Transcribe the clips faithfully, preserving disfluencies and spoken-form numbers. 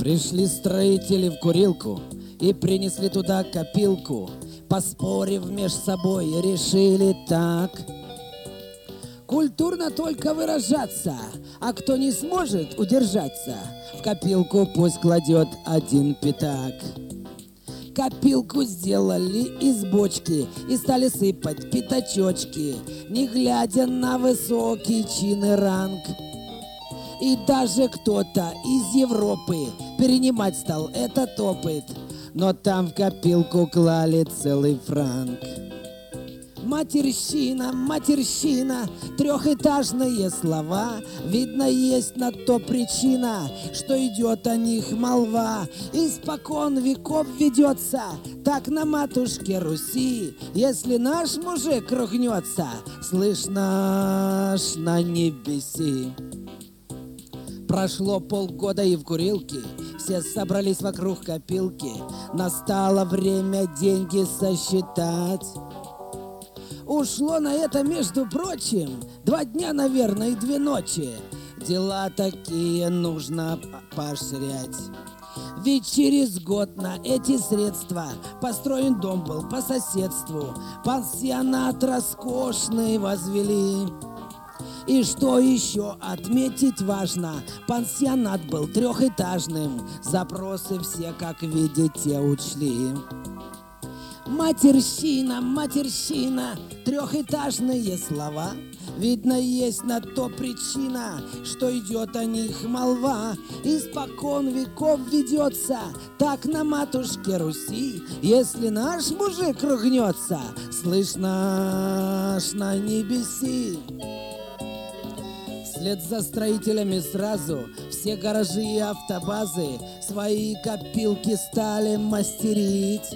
Пришли строители в курилку и принесли туда копилку. Поспорив меж собой, решили так: культурно только выражаться, а кто не сможет удержаться, в копилку пусть кладет один пятак. Копилку сделали из бочки и стали сыпать пятачочки, не глядя на высокий чин и ранг. И даже кто-то из Европы перенимать стал этот опыт, но там в копилку клали целый франк. Матерщина, матерщина, трехэтажные слова. Видно, есть на то причина, что идет о них молва. Испокон веков ведется так на матушке Руси. Если наш мужик ругнется, слышно аж на небеси. Прошло полгода, и в курилке все собрались вокруг копилки. Настало время деньги сосчитать. Ушло на это, между прочим, два дня, наверное, и две ночи. Дела такие нужно поощрять. Ведь через год на эти средства построен дом был по соседству. Пансионат роскошный возвели. И что еще отметить важно, пансионат был трехэтажным. Запросы все, как видите, учли. Матерщина, матерщина, трехэтажные слова. Видно, есть на то причина, что идет о них молва. Испокон веков ведется так на матушке Руси. Если наш мужик ругнется, слышно аж на небеси. Вслед за строителями сразу все гаражи и автобазы свои копилки стали мастерить.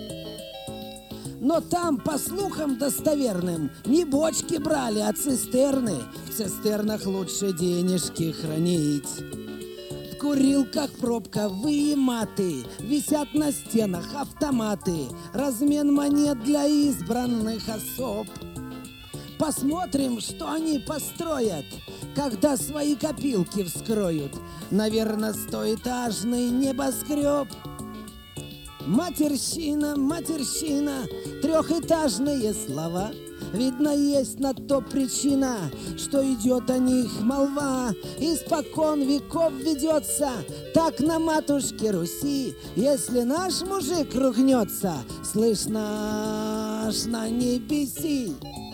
Но там, по слухам достоверным, не бочки брали, а цистерны. В цистернах лучше денежки хранить. В курилках пробка, выематы, висят на стенах автоматы. Размен монет для избранных особ. Посмотрим, что они построят, когда свои копилки вскроют. Наверное, стоэтажный небоскреб. Матерщина, матерщина, трехэтажные слова. Видно, есть на то причина, что идет о них молва. Испокон веков ведется так на матушке Руси. Если наш мужик ругнется, слышно аж на небеси.